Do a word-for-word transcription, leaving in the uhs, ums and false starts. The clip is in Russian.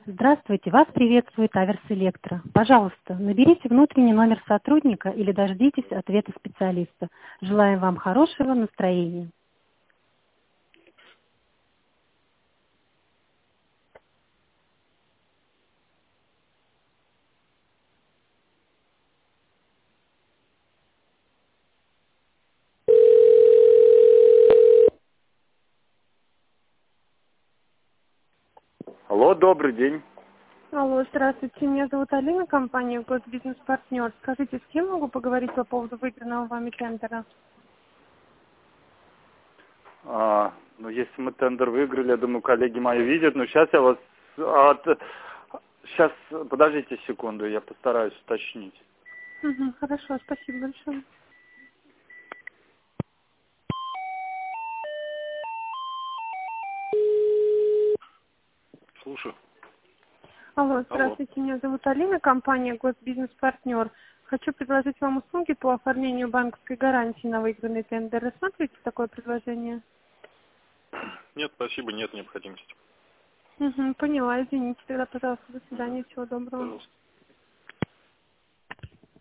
Здравствуйте, вас приветствует Аверс Электро. Пожалуйста, наберите внутренний номер сотрудника или дождитесь ответа специалиста. Желаем вам хорошего настроения. Алло, добрый день. Алло, здравствуйте. Меня зовут Алина, компания Госбизнес-партнер. Скажите, с кем могу поговорить по поводу выигранного вами тендера? А, ну, если мы тендер выиграли, я думаю, коллеги мои видят. Но сейчас я вас... От... Сейчас, подождите секунду, я постараюсь уточнить. Угу, хорошо, спасибо большое. Слушаю. Алло, Алло. здравствуйте. Меня зовут Алина, компания Госбизнес-партнер. Хочу предложить вам услуги по оформлению банковской гарантии на выигранный тендер. Рассмотрите такое предложение? Нет, спасибо, нет необходимости. Угу, поняла, извините. Тогда, пожалуйста, до свидания, всего доброго. Пожалуйста.